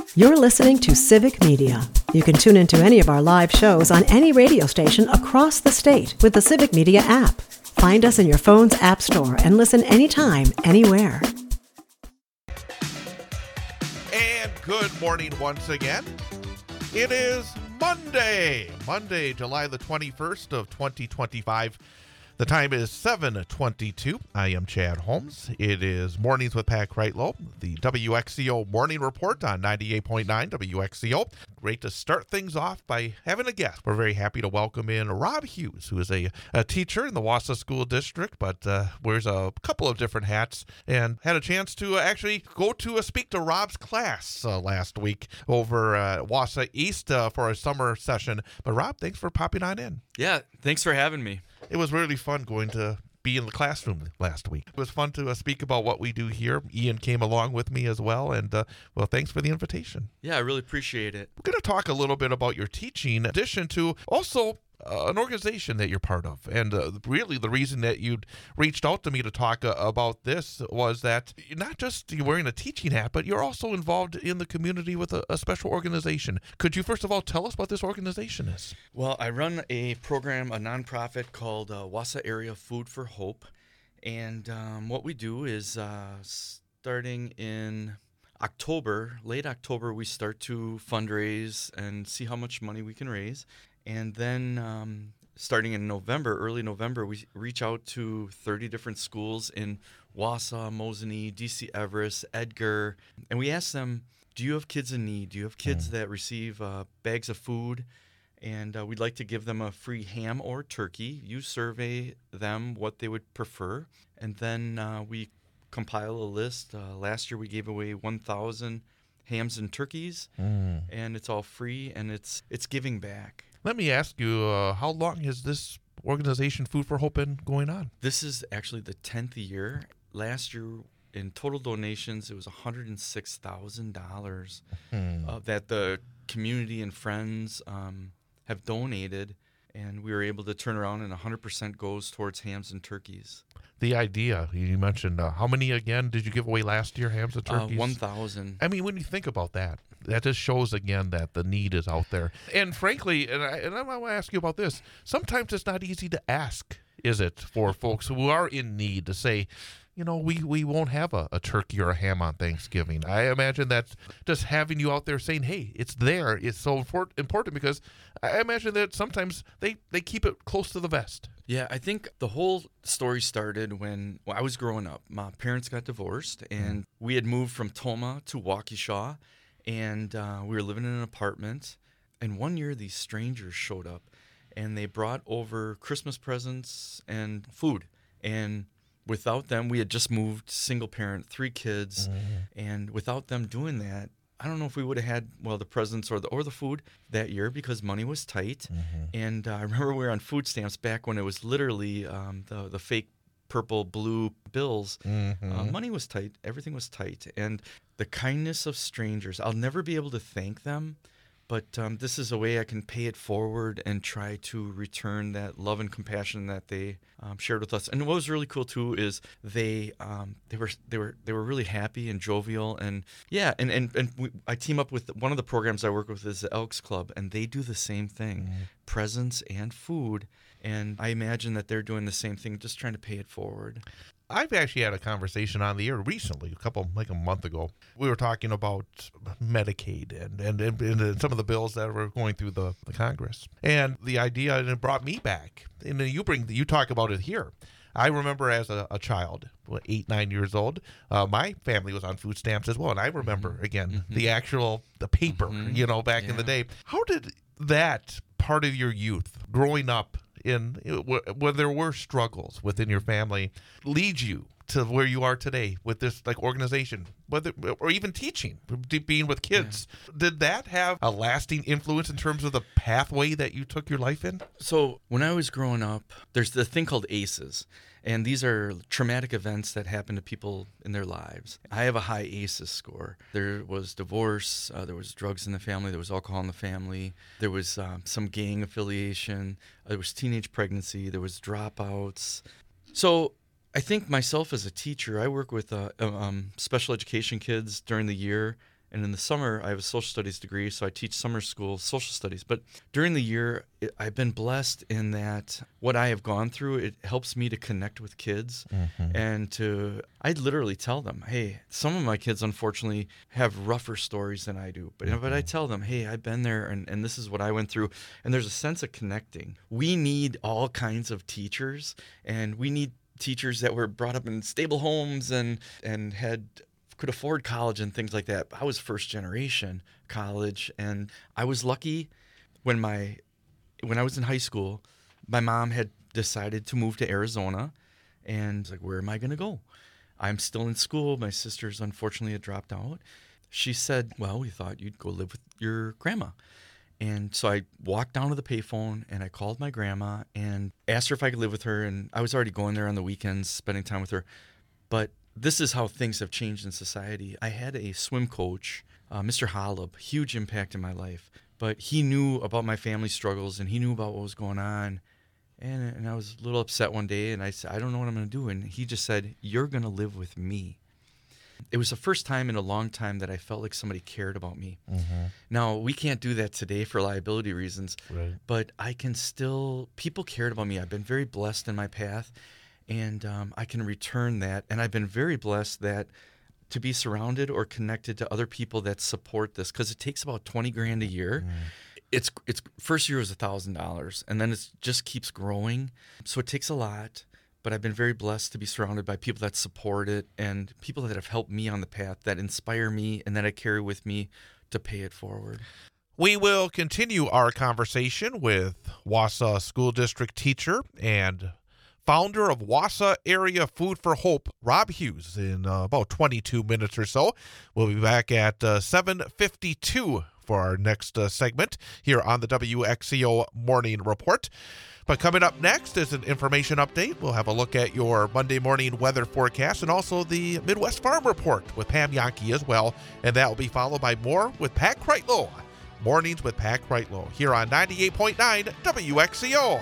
You're listening to Civic Media. You can tune into any of our live shows on any radio station across the state with the Civic Media app. Find us in your phone's app store and listen anytime, anywhere. And good morning once again. It is Monday, July the 21st of 2025. The time is 7:22. I am Chad Holmes. It is Mornings with Pat Kreitlow, the WXCO Morning Report on 98.9 WXCO. Great to start things off by having a guest. We're very happy to welcome in Rob Hughes, who is a teacher in the Wausau School District, but wears a couple of different hats, and had a chance to actually go to speak to Rob's class last week over at Wausau East for a summer session. But Rob, thanks for popping on in. Yeah, thanks for having me. It was really fun going to be in the classroom last week. It was fun to speak about what we do here. Ian came along with me as well, and well, thanks for the invitation. Yeah, I really appreciate it. We're going to talk a little bit about your teaching, in addition to also an organization that you're part of. And really the reason that you'd reached out to me to talk about this was that you're not just wearing a teaching hat, but you're also involved in the community with a special organization. Could you first of all tell us what this organization is? Well, I run a program, a nonprofit called Wausau Area Food for Hope. And what we do is starting in October, late October, we start to fundraise and see how much money we can raise. And then starting in November, early November, we reach out to 30 different schools in Wausau, Mosinee, D.C. Everest, Edgar, and we ask them, do you have kids in need? Do you have kids that receive bags of food? And we'd like to give them a free ham or turkey. You survey them what they would prefer, and then we compile a list. Last year we gave away 1,000 hams and turkeys, and it's all free, and it's giving back. Let me ask you, how long has this organization, Food for Hope, been going on? This is actually the 10th year. Last year, in total donations, it was $106,000 that the community and friends have donated, and we were able to turn around, and 100% goes towards hams and turkeys. The idea, you mentioned, how many again did you give away last year, hams and turkeys? 1,000. I mean, when you think about that, that just shows again that the need is out there. And frankly, and I want to ask you about this, sometimes it's not easy to ask, is it, for folks who are in need to say, you know, we won't have a turkey or a ham on Thanksgiving. I imagine that just having you out there saying, hey, it's there, it's so important because I imagine that sometimes they keep it close to the vest. Yeah, I think the whole story started when I was growing up. My parents got divorced, and we had moved from Tomah to Waukesha, and we were living in an apartment. And one year, these strangers showed up, and they brought over Christmas presents and food. And without them, we had just moved, single parent, 3 kids, and without them doing that, I don't know if we would have had, well, the presents or the food that year because money was tight. And I remember we were on food stamps back when it was literally the fake purple, blue bills. Money was tight. Everything was tight. And the kindness of strangers, I'll never be able to thank them, but this is a way I can pay it forward and try to return that love and compassion that they shared with us. And what was really cool too is they were really happy and jovial, and yeah, I team up with one of the programs I work with is the Elks Club, and they do the same thing, presents and food, and I imagine that they're doing the same thing, just trying to pay it forward. I've actually had a conversation on the air recently, a month ago. We were talking about Medicaid and some of the bills that were going through the Congress. And the idea, and it brought me back. And you talk about it here. I remember as a child, 8, 9 years old, my family was on food stamps as well. And I remember, again, the paper, back in the day. How did that part of your youth growing up where there were struggles within your family lead you to where you are today with this organization, or even teaching, being with kids? Did that have a lasting influence in terms of the pathway that you took your life in? So when I was growing up, there's the thing called ACEs. And these are traumatic events that happen to people in their lives. I have a high ACEs score. There was divorce, there was drugs in the family, there was alcohol in the family, there was some gang affiliation, there was teenage pregnancy, there was dropouts. So I think myself as a teacher, I work with special education kids during the year, And in the summer, I have a social studies degree, so I teach summer school social studies. But during the year, I've been blessed in that what I have gone through, it helps me to connect with kids and I literally tell them, hey, some of my kids, unfortunately, have rougher stories than I do. But I tell them, hey, I've been there and this is what I went through. And there's a sense of connecting. We need all kinds of teachers, and we need teachers that were brought up in stable homes and could afford college and things like that. I was first generation college, and I was lucky when I was in high school, my mom had decided to move to Arizona, and like, where am I going to go? I'm still in school. My sisters unfortunately had dropped out. She said, well, we thought you'd go live with your grandma. And so I walked down to the payphone and I called my grandma and asked her if I could live with her. And I was already going there on the weekends, spending time with her. But this is how things have changed in society. I had a swim coach, Mr. Holub, huge impact in my life. But he knew about my family struggles and he knew about what was going on. And I was a little upset one day and I said, I don't know what I'm going to do. And he just said, you're going to live with me. It was the first time in a long time that I felt like somebody cared about me. Now, we can't do that today for liability reasons, but I can still, people cared about me. I've been very blessed in my path, and I can return that. And I've been very blessed that to be surrounded or connected to other people that support this, because it takes about $20,000 a year. It's first year was $1,000, and then it just keeps growing. So it takes a lot. But I've been very blessed to be surrounded by people that support it and people that have helped me on the path, that inspire me and that I carry with me to pay it forward. We will continue our conversation with Wausau School District teacher and founder of Wausau Area Food for Hope, Rob Hughes, in about 22 minutes or so. We'll be back at 7:52 for our next segment here on the WXCO Morning Report. But coming up next is an information update. We'll have a look at your Monday morning weather forecast and also the Midwest Farm Report with Pam Yankee as well. And that will be followed by more with Pat Kreitlow. Mornings with Pat Kreitlow here on 98.9 WXCO.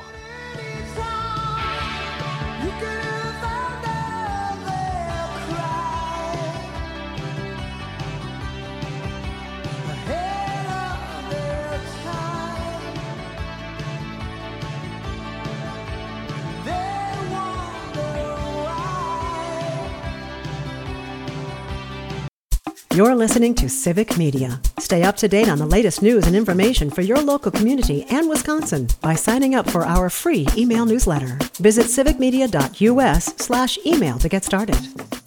You're listening to Civic Media. Stay up to date on the latest news and information for your local community and Wisconsin by signing up for our free email newsletter. Visit civicmedia.us/email to get started.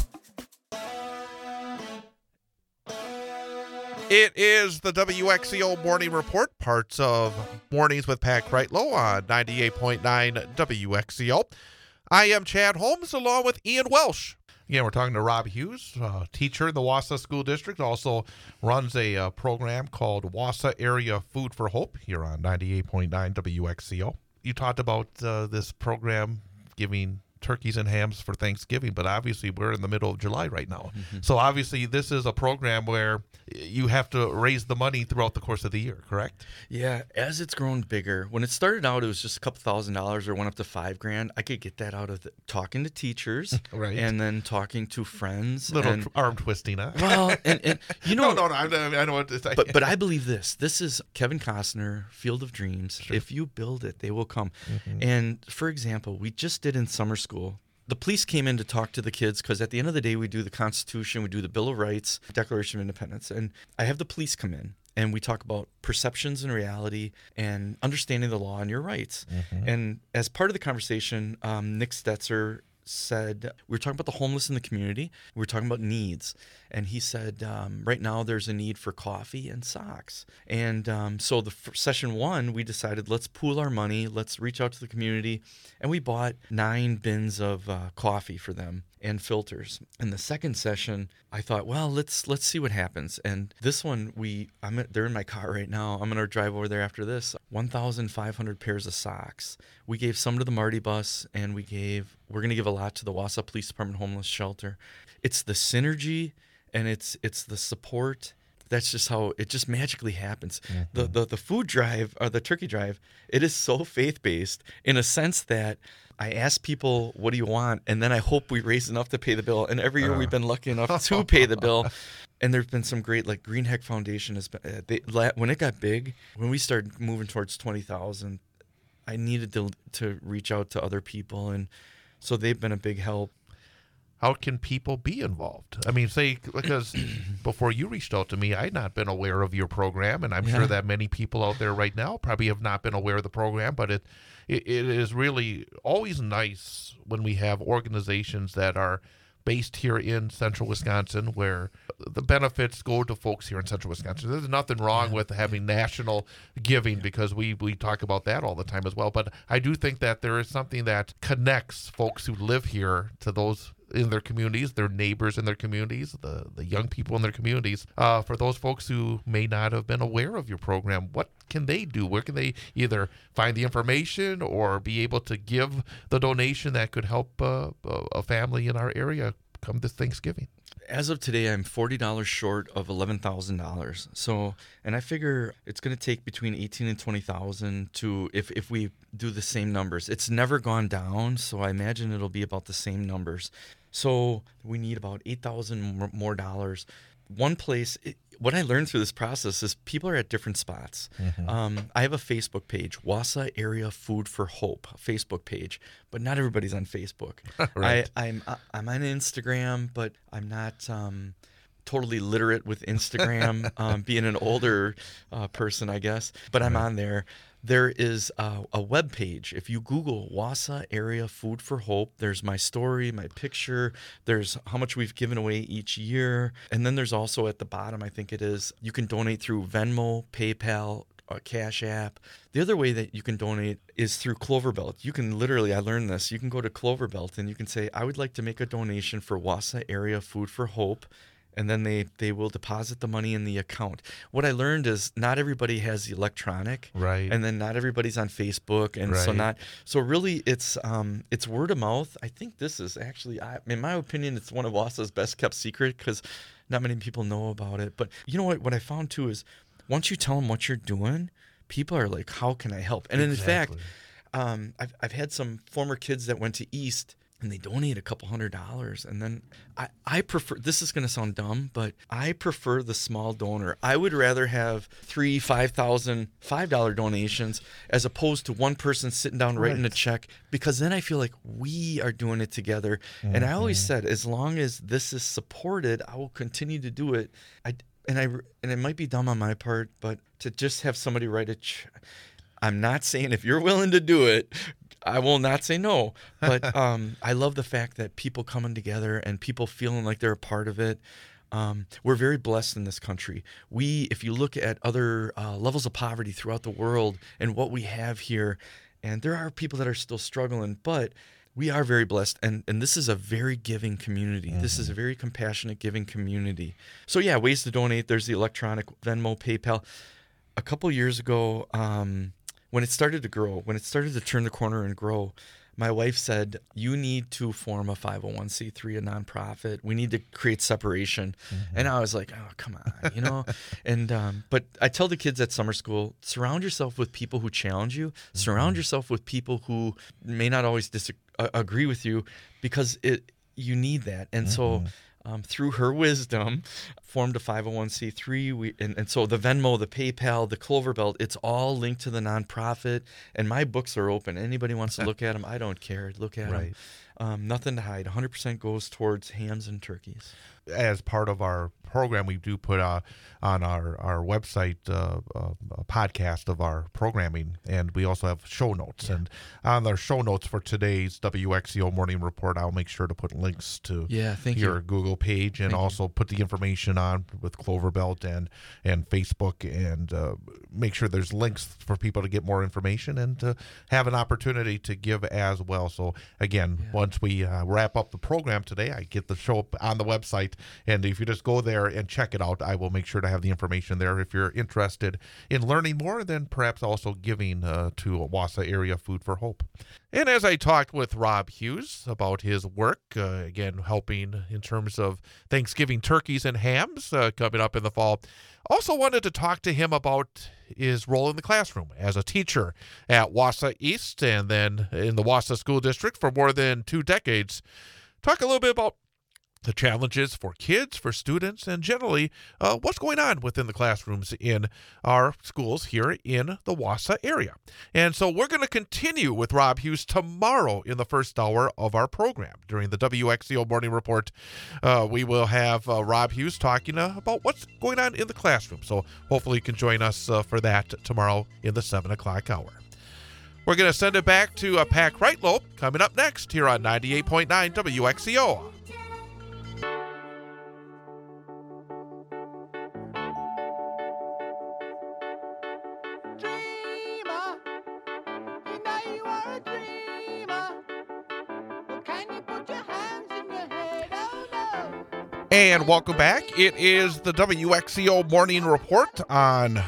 It is the WXCO Morning Report, parts of Mornings with Pat Kreitlow on 98.9 WXCO. I am Chad Holmes along with Ian Welsh. Again, we're talking to Rob Hughes, teacher in the Wausau School District, also runs a program called Wausau Area Food for Hope here on 98.9 WXCO. You talked about this program giving turkeys and hams for Thanksgiving, but obviously we're in the middle of July right now. So obviously this is a program where you have to raise the money throughout the course of the year, correct? Yeah, as it's grown bigger. When it started out, it was just a couple $1,000s or went up to $5,000. I could get that out of talking to teachers and then talking to friends. Little arm twisting, huh? Well, and you know, no, I know what to say. But I believe this. This is Kevin Costner, Field of Dreams. Sure. If you build it, they will come. And for example, we just did in summer school. The police came in to talk to the kids because at the end of the day, we do the Constitution, we do the Bill of Rights, Declaration of Independence. And I have the police come in and we talk about perceptions and reality and understanding the law and your rights. And as part of the conversation, Nick Stetzer said, we were talking about the homeless in the community. We were talking about needs. And he said, right now there's a need for coffee and socks. And so session one, we decided, let's pool our money. Let's reach out to the community. And we bought 9 bins of coffee for them and filters. In the second session, I thought, well, let's see what happens. And this one, they're in my car right now. I'm going to drive over there after this. 1,500 pairs of socks. We gave some to the Marty bus, and we're going to give a lot to the Wausau Police Department Homeless Shelter. It's the synergy and it's the support. That's just how it just magically happens. The food drive or the turkey drive, it is so faith-based in a sense that I ask people, what do you want? And then I hope we raise enough to pay the bill. And every year we've been lucky enough to pay the bill. And there's been some great, like Green Heck Foundation has been, when it got big, when we started moving towards 20,000, I needed to reach out to other people. And so they've been a big help. How can people be involved? I mean, say, because before you reached out to me, I'd not been aware of your program, and I'm sure that many people out there right now probably have not been aware of the program, but it is really always nice when we have organizations that are based here in central Wisconsin, where the benefits go to folks here in central Wisconsin. There's nothing wrong with having national giving, because we talk about that all the time as well. But I do think that there is something that connects folks who live here to those in their communities, their neighbors in their communities, the young people in their communities. For those folks who may not have been aware of your program, what can they do? Where can they either find the information or be able to give the donation that could help a family in our area come this Thanksgiving? As of today, I'm $40 short of $11,000. So, and I figure it's going to take between 18 and 20,000 to, if we do the same numbers. It's never gone down, so I imagine it'll be about the same numbers. So we need about $8,000 more dollars. One place, what I learned through this process is people are at different spots. I have a Facebook page, Wausau Area Food for Hope, a Facebook page, but not everybody's on Facebook. Right. I'm on Instagram, but I'm not totally literate with Instagram, being an older person, I guess. But I'm on there. There is a web page. If you Google Wausau Area Food for Hope, there's my story, my picture. There's how much we've given away each year. And then there's also at the bottom, I think it is, you can donate through Venmo, PayPal, Cash App. The other way that you can donate is through Cloverbelt. You can literally, I learned this, you can go to Cloverbelt and you can say, I would like to make a donation for Wausau Area Food for Hope. And then they will deposit the money in the account. What I learned is not everybody has the electronic, Right. And then not everybody's on Facebook, and so really it's word of mouth. I think this is actually, in my opinion, it's one of Wausau's best kept secret because not many people know about it. But you know what I found too is once you tell them what you're doing, people are like, how can I help? And Exactly. in fact, I've had some former kids that went to East. And they donate a couple $100. And then I prefer, this is going to sound dumb, but I prefer the small donor. I would rather have $3,000, $5,000, $5 donations as opposed to one person sitting down writing a check, because then I feel like we are doing it together. And I always said, as long as this is supported, I will continue to do it. And it might be dumb on my part, but to just have somebody write a check, I'm not saying if you're willing to do it, I will not say no, but I love the fact that people coming together and people feeling like they're a part of it. We're very blessed in this country. If you look at other levels of poverty throughout the world and what we have here, and there are people that are still struggling, but we are very blessed, and this is a very giving community. This is a very compassionate, giving community. So yeah, ways to donate. There's the electronic Venmo, PayPal. A couple years ago, when it started to grow, when it started to turn the corner and grow, my wife said, you need to form a 501c3, a nonprofit. We need to create separation. And I was like, oh, come on, And but I tell the kids at summer school, surround yourself with people who challenge you. Surround yourself with people who may not always agree with you, because you need that. And so through her wisdom, formed a 501c3. And so the Venmo, the PayPal, the Cloverbelt, it's all linked to the nonprofit. And my books are open. Anybody wants to look at them, I don't care. Look at them. Nothing to hide. 100% goes towards hams and turkeys. As part of our program, we do put on our website a podcast of our programming, and we also have show notes. And on our show notes for today's WXCO Morning Report, I'll make sure to put links to your Google page, and also put the information on with Cloverbelt and Facebook, and make sure there's links for people to get more information and to have an opportunity to give as well. So again, once we wrap up the program today, I get the show up on the website, and if you just go there and check it out, I will make sure to have the information there if you're interested in learning more, then perhaps also giving to Wausau Area Food for Hope. And as I talked with Rob Hughes about his work, again, helping in terms of Thanksgiving turkeys and hams coming up in the fall, also wanted to talk to him about his role in the classroom as a teacher at Wausau East and then in the Wausau School District for more than 2 decades. Talk a little bit about the challenges for kids, for students, and generally what's going on within the classrooms in our schools here in the Wausau area. And so we're going to continue with Rob Hughes tomorrow in the first hour of our program. During the WXCO Morning Report, we will have Rob Hughes talking about what's going on in the classroom. So hopefully you can join us for that tomorrow in the 7 o'clock hour. We're going to send it back to Pat Kreitlow coming up next here on 98.9 WXCO. And welcome back. It is the WXCO Morning Report on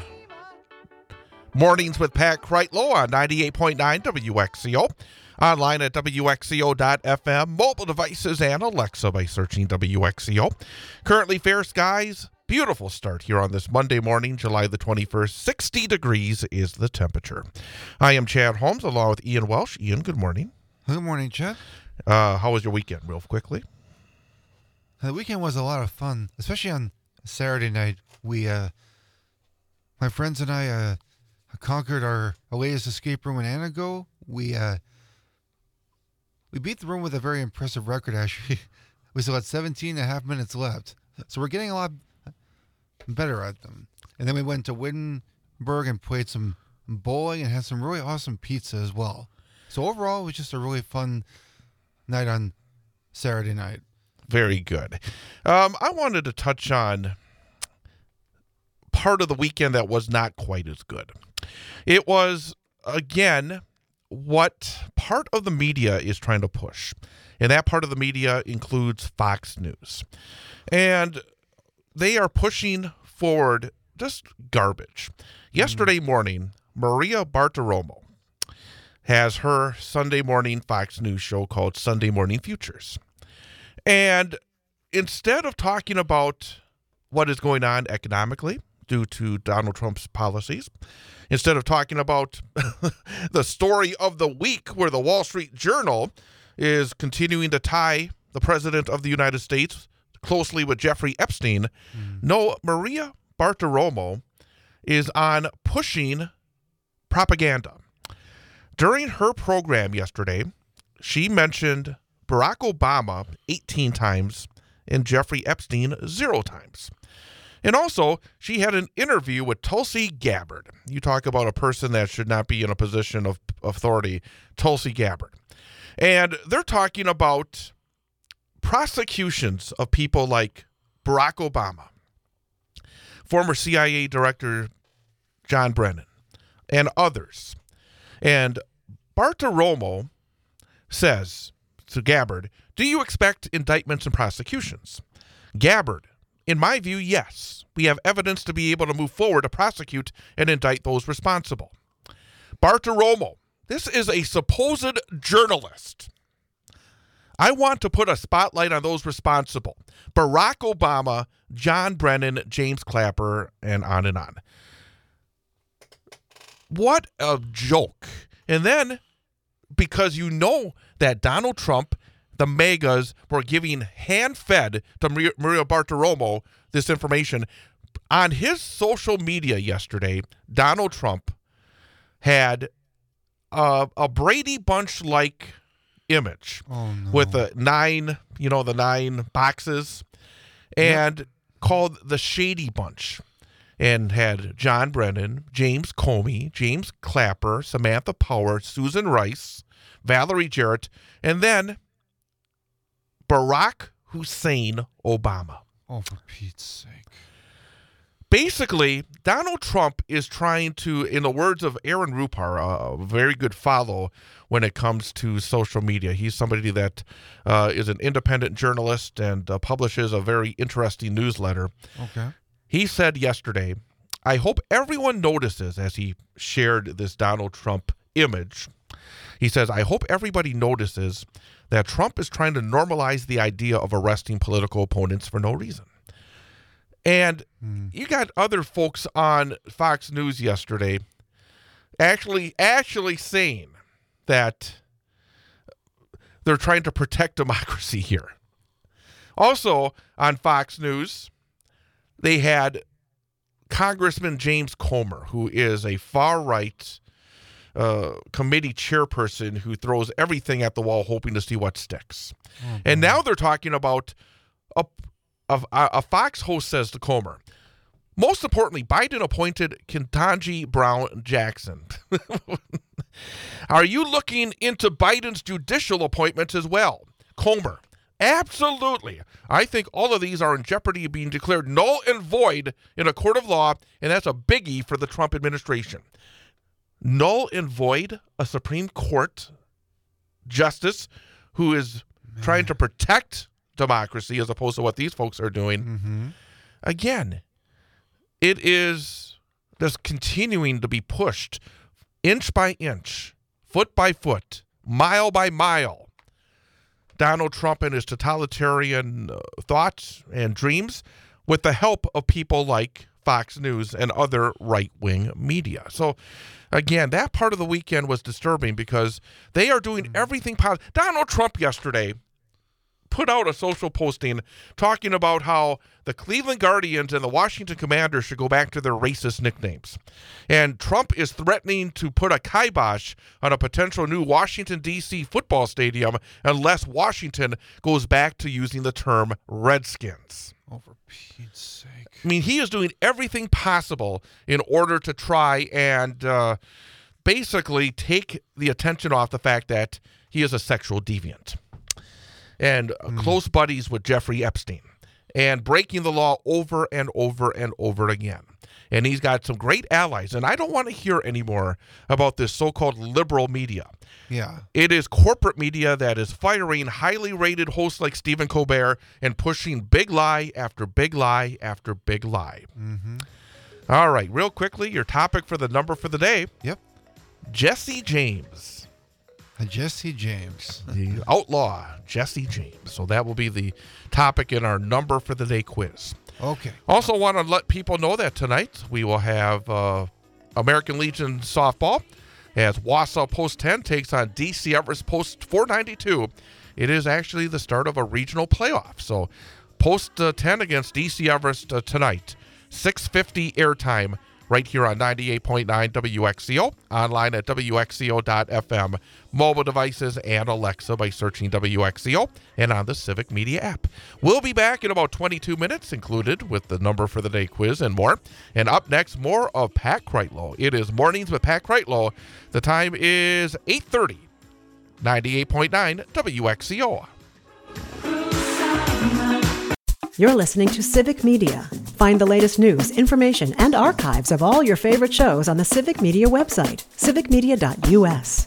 Mornings with Pat Kreitlow on 98.9 WXCO. Online at WXCO.FM, mobile devices, and Alexa by searching WXCO. Currently fair skies, beautiful start here on this Monday morning, July the 21st. 60 degrees is the temperature. I am Chad Holmes along with Ian Welsh. Ian, good morning. Good morning, Chad. How was your weekend, real quickly? The weekend was a lot of fun, especially on Saturday night. We, my friends and I, conquered our latest escape room in Anago. We beat the room with a very impressive record, actually. We still had 17 and a half minutes left. So we're getting a lot better at them. And then we went to Wittenberg and played some bowling and had some really awesome pizza as well. So overall, it was just a really fun night on Saturday night. Very good. I wanted to touch on part of the weekend that was not quite as good. It was, again, what part of the media is trying to push. And that part of the media includes Fox News. And they are pushing forward just garbage. Yesterday morning, Maria Bartiromo has her Sunday morning Fox News show called Sunday Morning Futures. And instead of talking about what is going on economically due to Donald Trump's policies, instead of talking about the story of the week where the Wall Street Journal is continuing to tie the president of the United States closely with Jeffrey Epstein, no, Maria Bartiromo is on pushing propaganda. During her program yesterday, she mentioned Barack Obama 18 times and Jeffrey Epstein 0 times. And also, she had an interview with Tulsi Gabbard. You talk about a person that should not be in a position of authority, Tulsi Gabbard. And they're talking about prosecutions of people like Barack Obama, former CIA Director John Brennan, and others. And Bartiromo says to Gabbard, do you expect indictments and prosecutions? Gabbard, in my view, yes. We have evidence to be able to move forward to prosecute and indict those responsible. Bartiromo, this is a supposed journalist. I want to put a spotlight on those responsible. Barack Obama, John Brennan, James Clapper, and on and on. What a joke. And then, because you know that Donald Trump, the MAGAs, were giving hand-fed to Maria Bartiromo this information. On his social media yesterday, Donald Trump had a Brady Bunch-like image with the nine boxes, and called the Shady Bunch, and had John Brennan, James Comey, James Clapper, Samantha Power, Susan Rice, Valerie Jarrett, and then Barack Hussein Obama. Oh, for Pete's sake. Basically, Donald Trump is trying to, in the words of Aaron Rupar, a very good follow when it comes to social media. He's somebody that is an independent journalist and publishes a very interesting newsletter. Okay. He said yesterday, I hope everyone notices, as he shared this Donald Trump image, he says, I hope everybody notices that Trump is trying to normalize the idea of arresting political opponents for no reason. And you got other folks on Fox News yesterday actually saying that they're trying to protect democracy here. Also on Fox News, they had Congressman James Comer, who is a far-right committee chairperson who throws everything at the wall hoping to see what sticks. And now they're talking about a Fox host says to Comer, most importantly, Biden appointed Ketanji Brown Jackson. Are you looking into Biden's judicial appointments as well? Comer, absolutely. I think all of these are in jeopardy of being declared null and void in a court of law, and that's a biggie for the Trump administration. Null and void a Supreme Court justice who is trying to protect democracy as opposed to what these folks are doing. Again, it is just continuing to be pushed inch by inch, foot by foot, mile by mile. Donald Trump and his totalitarian thoughts and dreams with the help of people like Fox News and other right-wing media. So, again, that part of the weekend was disturbing because they are doing everything possible. Donald Trump yesterday put out a social posting talking about how the Cleveland Guardians and the Washington Commanders should go back to their racist nicknames. And Trump is threatening to put a kibosh on a potential new Washington, D.C. football stadium unless Washington goes back to using the term Redskins. Oh, for Pete's sake. I mean, he is doing everything possible in order to try and basically take the attention off the fact that he is a sexual deviant and close buddies with Jeffrey Epstein and breaking the law over and over and over again. And he's got some great allies. And I don't want to hear anymore about this so-called liberal media. Yeah. It is corporate media that is firing highly rated hosts like Stephen Colbert and pushing big lie after big lie after big lie. All right, real quickly, your topic for the number for the day. Yep. Jesse James. Jesse James. The outlaw, Jesse James. So that will be the topic in our number for the day quiz. Okay. Also want to let people know that tonight we will have American Legion softball as Wausau Post 10 takes on DC Everest Post 492. It is actually the start of a regional playoff. So Post 10 against DC Everest tonight. 6:50 airtime right here on 98.9 WXCO, online at WXCO.FM, mobile devices, and Alexa by searching WXCO, and on the Civic Media app. We'll be back in about 22 minutes, included with the number for the day quiz and more. And up next, more of Pat Kreitlow. It is Mornings with Pat Kreitlow. The time is 8:30, 98.9 WXCO. You're listening to Civic Media. Find the latest news, information, and archives of all your favorite shows on the Civic Media website, civicmedia.us.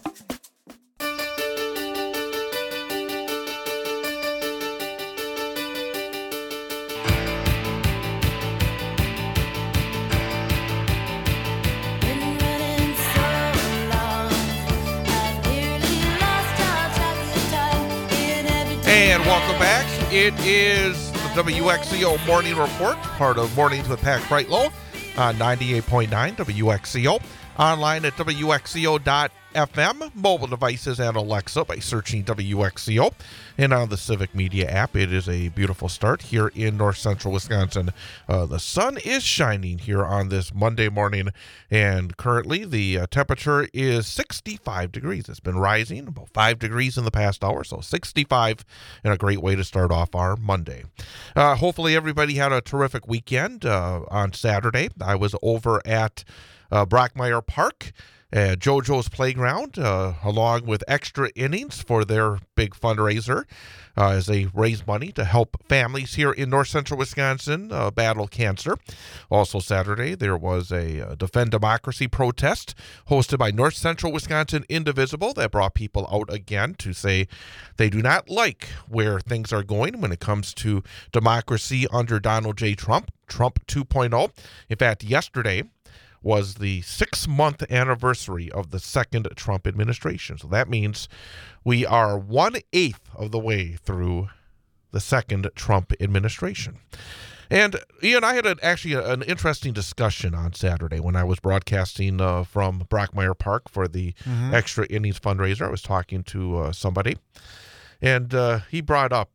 And welcome back. It is WXCO Morning Report, part of Mornings with Pat Kreitlow on 98.9 WXCO. Online at WXCO.FM, mobile devices, and Alexa by searching WXCO. And on the Civic Media app, it is a beautiful start here in north central Wisconsin. The sun is shining here on this Monday morning, and currently the temperature is 65 degrees. It's been rising about 5 degrees in the past hour, so 65, and a great way to start off our Monday. Hopefully everybody had a terrific weekend. On Saturday, I was over at Brockmeyer Park, JoJo's Playground, along with Extra Innings for their big fundraiser as they raise money to help families here in north central Wisconsin battle cancer. Also Saturday, there was a Defend Democracy protest hosted by North Central Wisconsin Indivisible that brought people out again to say they do not like where things are going when it comes to democracy under Donald J. Trump 2.0. In fact, yesterday was the 6-month anniversary of the second Trump administration. So that means we are 1/8 of the way through the second Trump administration. And Ian, I had an interesting discussion on Saturday when I was broadcasting from Brockmeyer Park for the Extra Innings fundraiser. I was talking to somebody, and he brought up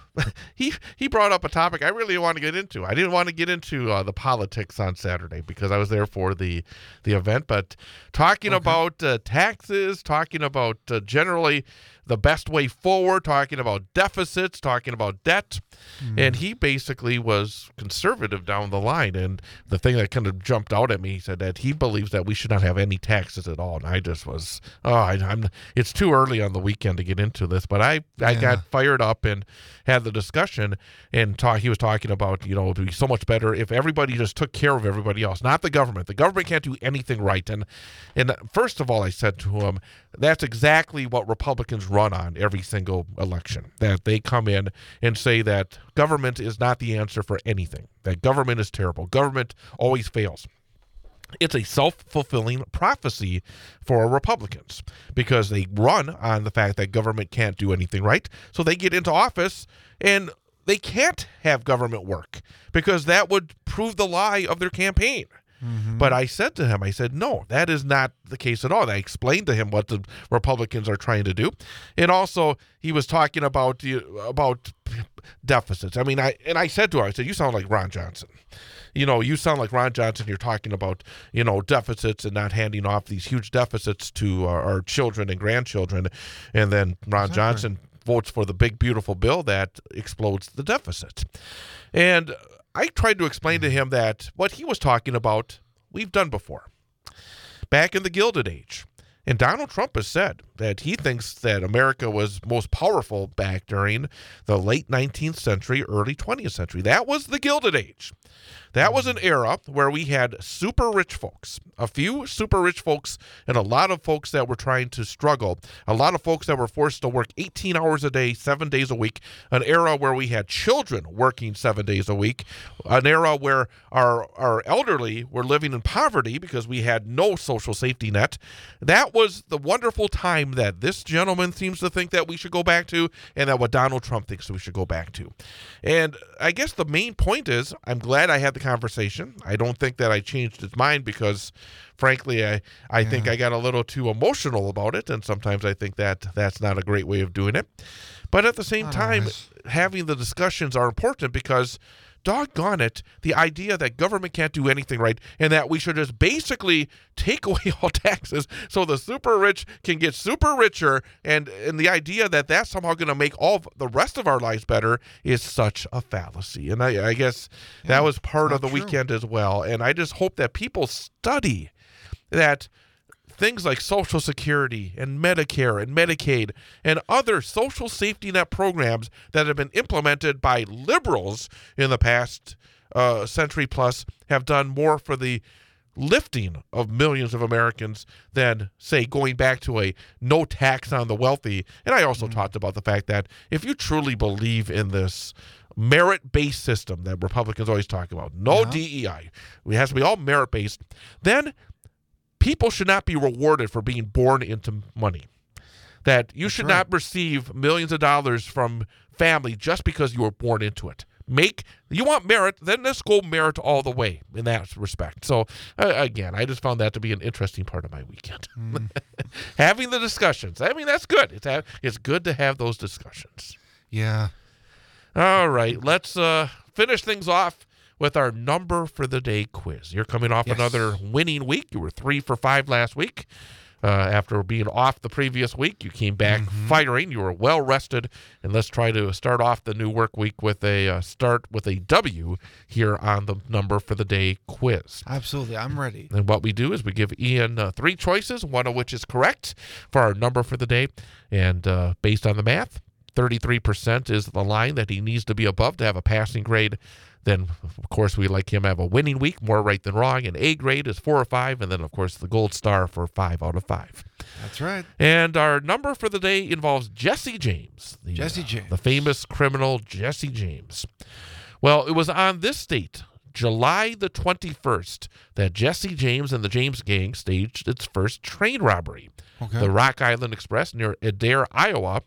he brought up a topic I really didn't want to get into. I didn't want to get into the politics on Saturday because I was there for the event, but talking about taxes, talking about generally the best way forward, talking about deficits, talking about debt. And he basically was conservative down the line. And the thing that kind of jumped out at me, he said that he believes that we should not have any taxes at all. And I just was, it's too early on the weekend to get into this. But I got fired up and had the discussion, and he was talking about, it would be so much better if everybody just took care of everybody else, not the government. The government can't do anything right. And first of all, I said to him, that's exactly what Republicans run on every single election, that they come in and say that government is not the answer for anything, that government is terrible. Government always fails. It's a self-fulfilling prophecy for Republicans because they run on the fact that government can't do anything right. So they get into office and they can't have government work because that would prove the lie of their campaign. But I said to him, no, that is not the case at all. And I explained to him what the Republicans are trying to do. And also, he was talking about deficits. I said to him, you sound like Ron Johnson. You sound like Ron Johnson. You're talking about, deficits and not handing off these huge deficits to our children and grandchildren. And then Ron Johnson votes for the big, beautiful bill that explodes the deficit. And I tried to explain to him that what he was talking about, we've done before. Back in the Gilded Age. And Donald Trump has said that he thinks that America was most powerful back during the late 19th century, early 20th century. That was the Gilded Age. That was an era where we had super rich folks, a few super rich folks, and a lot of folks that were trying to struggle, a lot of folks that were forced to work 18 hours a day, 7 days a week, an era where we had children working 7 days a week, an era where our elderly were living in poverty because we had no social safety net. That was the wonderful time that this gentleman seems to think that we should go back to, and that what Donald Trump thinks we should go back to. And I guess the main point is, I'm glad I had the conversation. I don't think that I changed his mind because, frankly, I think I got a little too emotional about it, and sometimes I think that that's not a great way of doing it. But at the same time, having the discussions are important because, doggone it, the idea that government can't do anything right and that we should just basically take away all taxes so the super rich can get super richer and the idea that that's somehow going to make all the rest of our lives better is such a fallacy. And I guess that was part of the weekend as well. And I just hope that people study that things like Social Security and Medicare and Medicaid and other social safety net programs that have been implemented by liberals in the past century plus have done more for the lifting of millions of Americans than, say, going back to a no tax on the wealthy. And I also talked about the fact that if you truly believe in this merit-based system that Republicans always talk about, no DEI, it has to be all merit-based, then people should not be rewarded for being born into money. That you should not receive millions of dollars from family just because you were born into it. You want merit, then let's go merit all the way in that respect. So, again, I just found that to be an interesting part of my weekend. Having the discussions. That's good. It's good to have those discussions. Yeah. All right. Let's finish things off with our number for the day quiz. You're coming off another winning week. You were 3 for 5 last week. After being off the previous week, you came back firing. You were well rested. And let's try to start off the new work week with a W here on the number for the day quiz. Absolutely. I'm ready. And what we do is we give Ian 3 choices, one of which is correct for our number for the day. And based on the math, 33% is the line that he needs to be above to have a passing grade. Then, of course, we like him to have a winning week, more right than wrong. An A grade is 4 or 5, and then, of course, the gold star for 5 out of 5. That's right. And our number for the day involves Jesse James. The famous criminal Jesse James. Well, it was on this date, July the 21st, that Jesse James and the James Gang staged its first train robbery. The Rock Island Express near Adair, Iowa.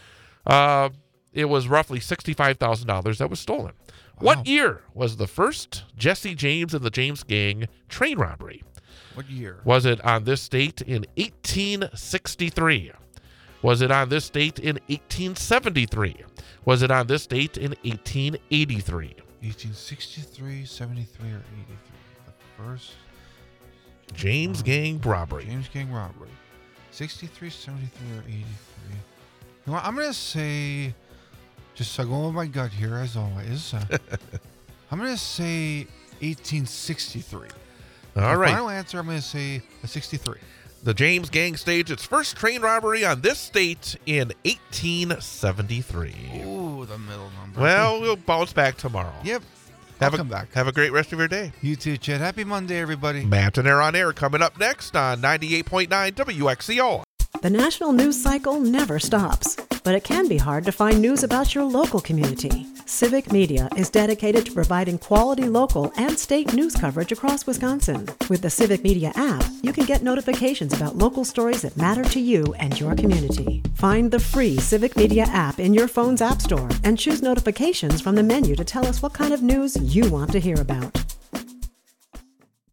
It was roughly $65,000 that was stolen. What year was the first Jesse James and the James Gang train robbery? What year? Was it on this date in 1863, Was it on this date in 1873? Was it on this date in 1883? 1863, 73, or 83? The first James Gang robbery. James Gang robbery. 63, 73, or 83? You know what? I'm going to say, just going with my gut here, as always, I'm going to say 1863. All right. Final answer, I'm going to say a 63. The James Gang staged its first train robbery on this date in 1873. Ooh, the middle number. Well, we'll bounce back tomorrow. Yep. Have Come back. Have a great rest of your day. You too, Chad. Happy Monday, everybody. Matt and Air on Air coming up next on 98.9 WXCO. The national news cycle never stops, but it can be hard to find news about your local community. Civic Media is dedicated to providing quality local and state news coverage across Wisconsin. With the Civic Media app, you can get notifications about local stories that matter to you and your community. Find the free Civic Media app in your phone's app store and choose notifications from the menu to tell us what kind of news you want to hear about.